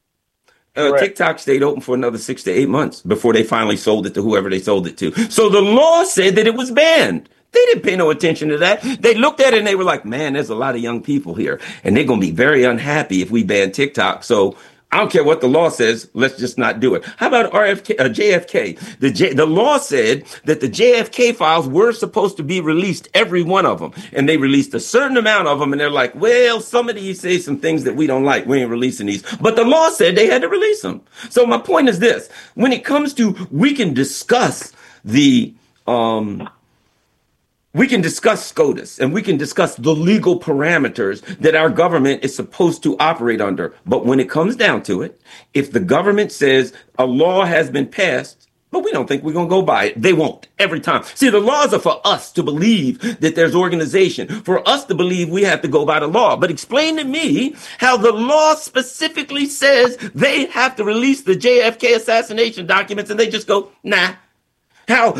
TikTok stayed open for another 6 to 8 months before they finally sold it to whoever they sold it to. So the law said that it was banned. They didn't pay no attention to that. They looked at it and they were like, man, there's a lot of young people here and they're going to be very unhappy if we ban TikTok. So I don't care what the law says. Let's just not do it. How about JFK? The law said that the JFK files were supposed to be released, every one of them. And they released a certain amount of them. And they're like, well, some of these say some things that we don't like. We ain't releasing these. But the law said they had to release them. So my point is this. When it comes to, we can discuss SCOTUS and we can discuss the legal parameters that our government is supposed to operate under. But when it comes down to it, if the government says a law has been passed, but we don't think we're going to go by it, they won't every time. See, the laws are for us to believe that there's organization, for us to believe we have to go by the law. But explain to me how the law specifically says they have to release the JFK assassination documents and they just go, nah. How,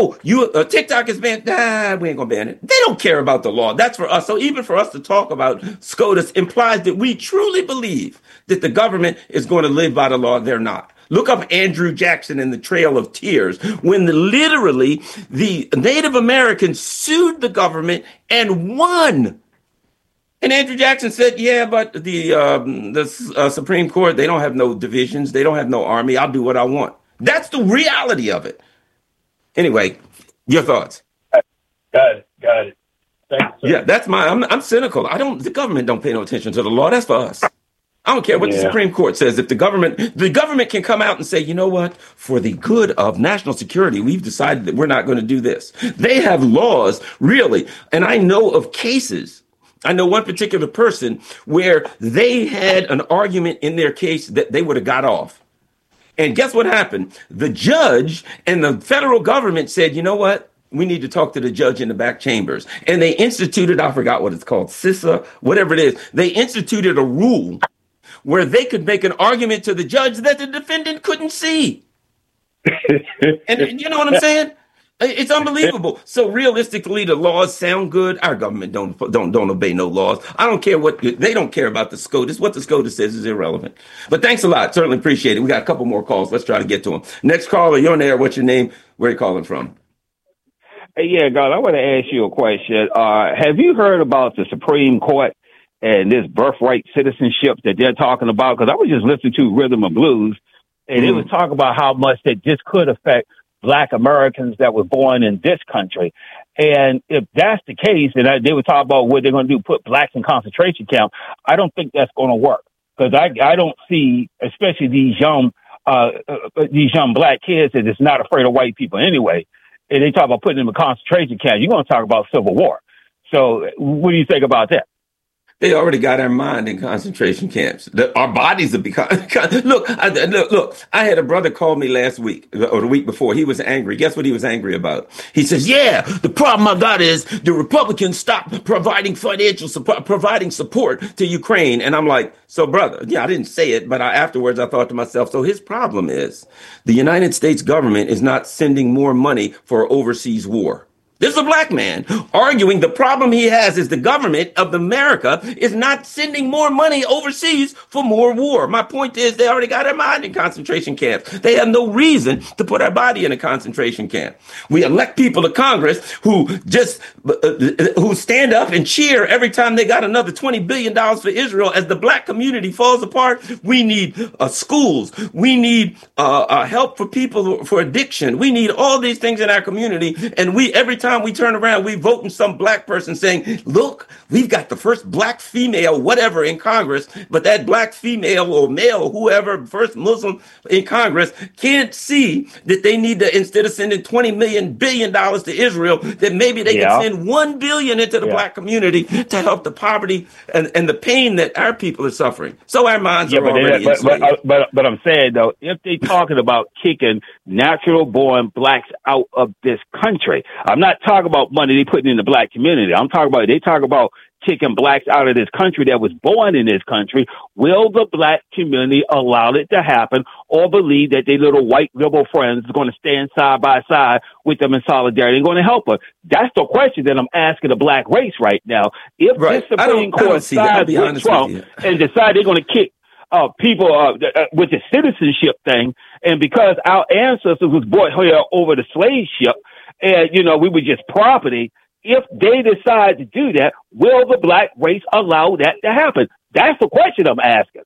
TikTok is banned. Nah, we ain't gonna ban it. They don't care about the law. That's for us. So even for us to talk about SCOTUS implies that we truly believe that the government is going to live by the law. They're not. Look up Andrew Jackson and the Trail of Tears, when literally the Native Americans sued the government and won. And Andrew Jackson said, yeah, but the Supreme Court, they don't have no divisions. They don't have no army. I'll do what I want. That's the reality of it. Anyway, your thoughts? Got it. Thanks, sir. Yeah, that's I'm cynical. The government don't pay no attention to the law. That's for us. I don't care what the Supreme Court says. If the government can come out and say, you know what, for the good of national security, we've decided that we're not going to do this. They have laws, really. And I know of cases. I know one particular person where they had an argument in their case that they would have got off. And guess what happened? The judge and the federal government said, you know what? We need to talk to the judge in the back chambers. And they instituted, I forgot what it's called, CISA, whatever it is. They instituted a rule where they could make an argument to the judge that the defendant couldn't see. And you know what I'm saying? It's unbelievable. So realistically, the laws sound good. Our government don't obey no laws. I don't care they don't care about the SCOTUS. What the SCOTUS says is irrelevant. But thanks a lot. Certainly appreciate it. We got a couple more calls. Let's try to get to them. Next caller, you're on there. What's your name? Where are you calling from? Hey, yeah, God, I want to ask you a question. Have you heard about the Supreme Court and this birthright citizenship that they're talking about? Because I was just listening to Rhythm of Blues, and it was talking about how much that this could affect Black Americans that were born in this country. And if that's the case, and they were talking about what they're going to do, put blacks in concentration camp, I don't think that's going to work. Because I don't see, especially these young these young black kids that is not afraid of white people anyway. And they talk about putting them in concentration camps. You're going to talk about civil war. So what do you think about that? They already got our mind in concentration camps. Our bodies have become. Look. I had a brother call me last week or the week before. He was angry. Guess what he was angry about? He says, "Yeah, the problem I got is the Republicans stopped providing financial support, providing support to Ukraine." And I'm like, "So, brother, yeah, I didn't say it, but afterwards I thought to myself, so his problem is the United States government is not sending more money for overseas war." This is a black man arguing the problem he has is the government of America is not sending more money overseas for more war. My point is they already got our mind in concentration camps. They have no reason to put our body in a concentration camp. We elect people to Congress who just who stand up and cheer every time they got another $20 billion for Israel. As the black community falls apart, we need schools. We need help for people for addiction. We need all these things in our community. And every time we turn around, we vote in some black person saying, look, we've got the first black female, whatever, in Congress, but that black female or male, whoever, first Muslim in Congress can't see that they need to, instead of sending $20 billion to Israel, that maybe they can send $1 billion into the black community to help the poverty and the pain that our people are suffering. So our minds are already but I'm saying, though, if they're talking about kicking natural born blacks out of this country, I'm not talking about money they putting in the black community. I'm talking about, they talk about kicking blacks out of this country that was born in this country. Will the black community allow it to happen or believe that their little white liberal friends are going to stand side by side with them in solidarity and going to help us? That's the question that I'm asking the black race right now. If the Supreme Court sides with Trump and decide they're going to kick people with the citizenship thing, and because our ancestors was brought here over the slave ship, and, you know, we were just property. If they decide to do that, will the black race allow that to happen? That's the question I'm asking.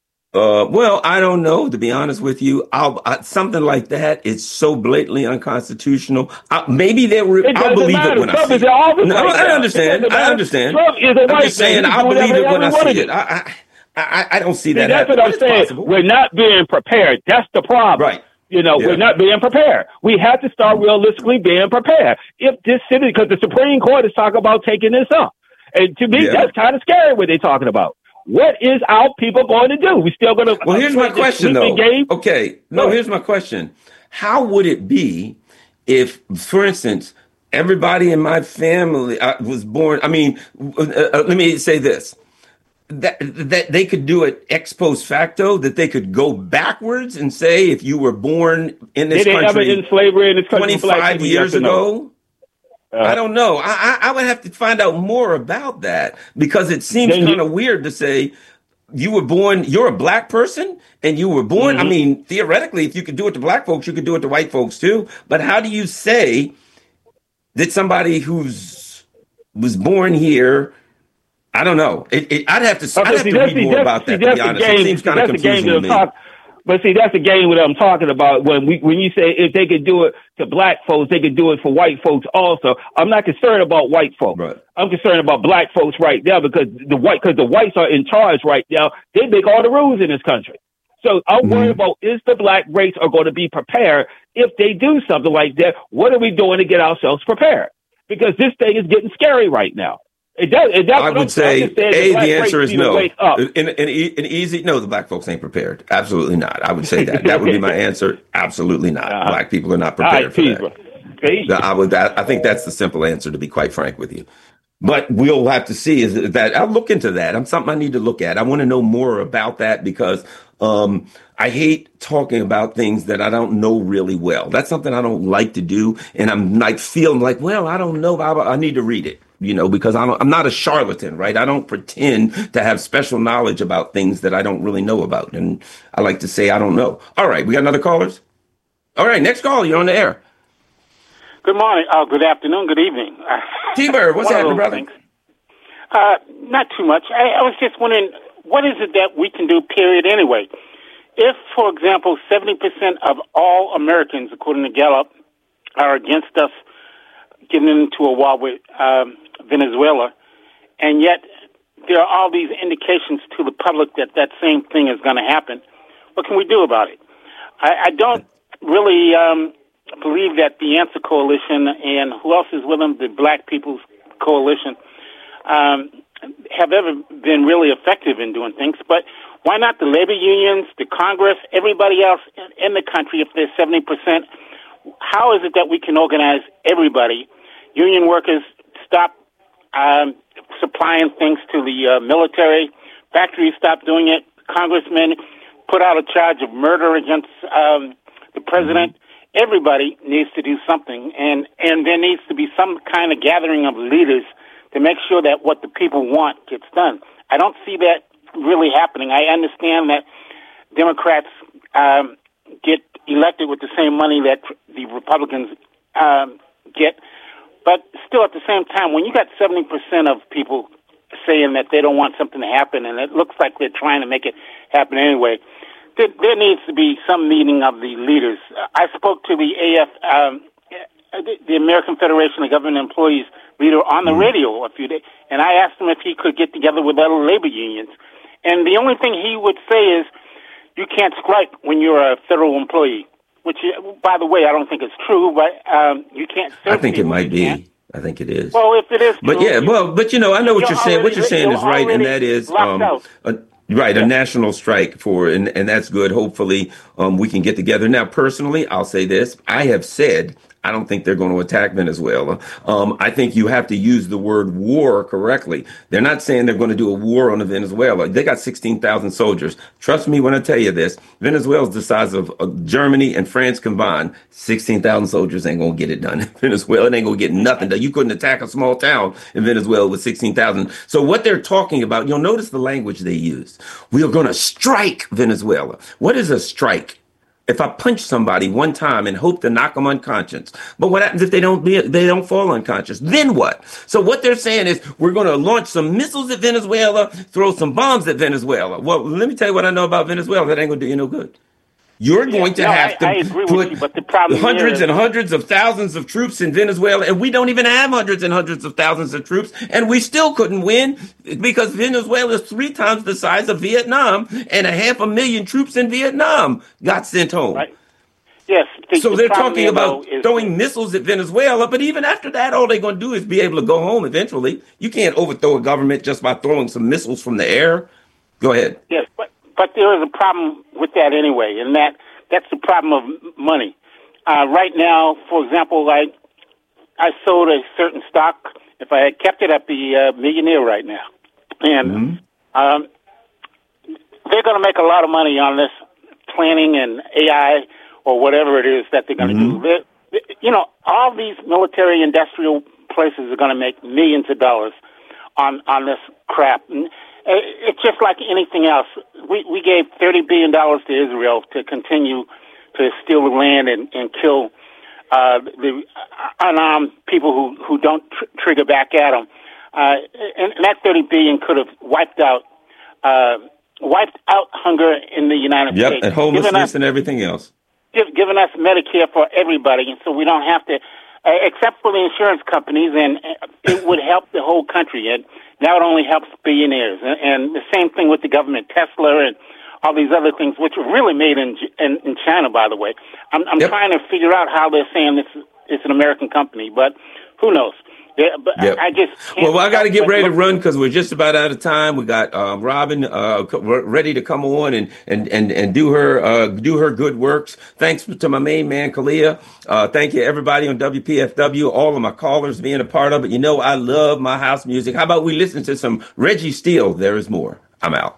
Well, I don't know, to be honest with you. Something like that is so blatantly unconstitutional. Maybe I'll believe it when I see it. No, I understand. Trump is a white man. I'll believe it when I see it. I don't see that. That's what I'm saying. Possible. We're not being prepared. That's the problem. Right. You know, we're not being prepared. We have to start realistically being prepared. If this city, because the Supreme Court is talking about taking this up. And to me, that's kind of scary what they're talking about. What is our people going to do? We still going to... Well, here's my question, though. Game? Okay. No, here's my question. How would it be if, for instance, everybody in my family was born... I mean, let me say this. That they could do it ex post facto, that they could go backwards and say if you were born in this country in slavery in this country 25 years ago. I don't know. I would have to find out more about that, because it seems kind of weird to say you were born, you're a black person and you were born. I mean, theoretically, if you could do it to black folks, you could do it to white folks too. But how do you say that somebody was born here? I don't know. I'd have to read more about that, to be honest. It seems kind of confusing to me. But see, that's the game that I'm talking about. When you say if they could do it to black folks, they could do it for white folks also. I'm not concerned about white folks. Right. I'm concerned about black folks right now, because the whites are in charge right now. They make all the rules in this country. So I'm worried about, is the black race are going to be prepared if they do something like that? What are we doing to get ourselves prepared? Because this thing is getting scary right now. I would say, the answer is no. No, the black folks ain't prepared. Absolutely not. I would say that. That would be my answer. Absolutely not. Black people are not prepared for that. I think that's the simple answer, to be quite frank with you. But we'll have to see. Is that I'll look into that. I'm something I need to look at. I want to know more about that, because I hate talking about things that I don't know really well. That's something I don't like to do. And I'm like feeling like, well, I don't know. I need to read it. You know, because I'm not a charlatan, right? I don't pretend to have special knowledge about things that I don't really know about. And I like to say I don't know. All right. We got another callers? All right. Next call. You're on the air. Good morning. Good afternoon. Good evening. T-Bird, what's happening, brother? Not too much. I was just wondering, what is it that we can do, period, anyway? If, for example, 70% of all Americans, according to Gallup, are against us getting into a war with Venezuela, and yet there are all these indications to the public that that same thing is going to happen, what can we do about it? I don't really believe that the Answer Coalition and who else is with them, the Black People's Coalition, have ever been really effective in doing things. But why not the labor unions, the Congress, everybody else in the country? If there's 70%, how is it that we can organize everybody? Union workers stop supplying things to the military. Factories stop doing it. Congressmen put out a charge of murder against the president. Everybody needs to do something, and there needs to be some kind of gathering of leaders to make sure that what the people want gets done. I don't see that really happening. I understand that Democrats get elected with the same money that the Republicans get, but still at the same time, when you got 70% of people saying that they don't want something to happen, and it looks like they're trying to make it happen anyway, there needs to be some meeting of the leaders. I spoke to the the American Federation of Government Employees leader on the radio a few days, and I asked him if he could get together with other labor unions. And the only thing he would say is, you can't strike when you're a federal employee, which, by the way, I don't think it's true, but you can't. I think it might be. I think it is. Well, if it is true, but yeah, but you know, I know what you're saying. What you're saying is right, and that is right, a national strike and that's good. Hopefully, we can get together. Now, personally, I'll say this: I have said I don't think they're going to attack Venezuela. I think you have to use the word war correctly. They're not saying they're going to do a war on Venezuela. They got 16,000 soldiers. Trust me when I tell you this. Venezuela is the size of Germany and France combined. 16,000 soldiers ain't going to get it done in Venezuela. It ain't going to get nothing done. You couldn't attack a small town in Venezuela with 16,000. So what they're talking about, you'll notice the language they use. We are going to strike Venezuela. What is a strike? If I punch somebody one time and hope to knock them unconscious, but what happens if they don't fall unconscious? Then what? So what they're saying is we're going to launch some missiles at Venezuela, throw some bombs at Venezuela. Well, let me tell you what I know about Venezuela. That ain't going to do you no good. You're going to have to put but the problem hundreds and hundreds of thousands of troops in Venezuela, and we don't even have hundreds and hundreds of thousands of troops, and we still couldn't win because Venezuela is 3 times the size of Vietnam, and 500,000 troops in Vietnam got sent home. Right. Yes. So they're talking about throwing missiles at Venezuela, but even after that, all they're going to do is be able to go home eventually. You can't overthrow a government just by throwing some missiles from the air. Go ahead. Yes, but there is a problem with that anyway, and that's the problem of money. Right now, for example, I sold a certain stock. If I had kept it, I'd be a millionaire right now. And they're going to make a lot of money on this planning and AI or whatever it is that they're going to do. You know, all these military industrial places are going to make millions of dollars on this crap. And it's just like anything else. We gave $30 billion to Israel to continue to steal the land and kill the unarmed people who don't trigger back at them. And that $30 billion could have wiped out hunger in the United States. Yep, and homelessness and everything else. Giving us Medicare for everybody, and so we don't have to, except for the insurance companies, and it would help the whole country. And now it only helps billionaires. And the same thing with the government, Tesla and all these other things, which are really made in China, by the way. I'm trying to figure out how they're saying this is an American company, but who knows? Yeah, but I just can't. Well, I got to get ready to run because we're just about out of time. We got Robin ready to come on and do her good works. Thanks to my main man, Kalia. Thank you, everybody on WPFW, all of my callers being a part of it. You know, I love my house music. How about we listen to some Reggie Steele? There is more. I'm out.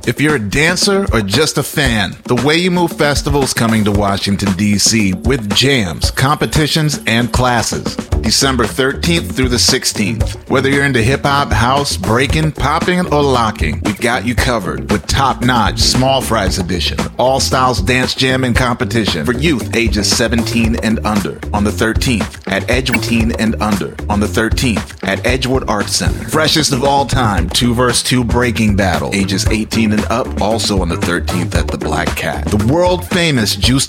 If you're a dancer or just a fan, the Way You Move Festival is coming to Washington, D.C. with jams, competitions, and classes. December 13th through the 16th. Whether you're into hip-hop, house, breaking, popping, or locking, we got you covered with top-notch Small Fries Edition, all-styles dance jam and competition for youth ages 17 and under on the 13th at Edgewood and under on the 13th at Edgewood Arts Center. Freshest of all time, 2vs2 breaking battle, ages 18 and up, also on the 13th at the Black Cat. The world-famous Juice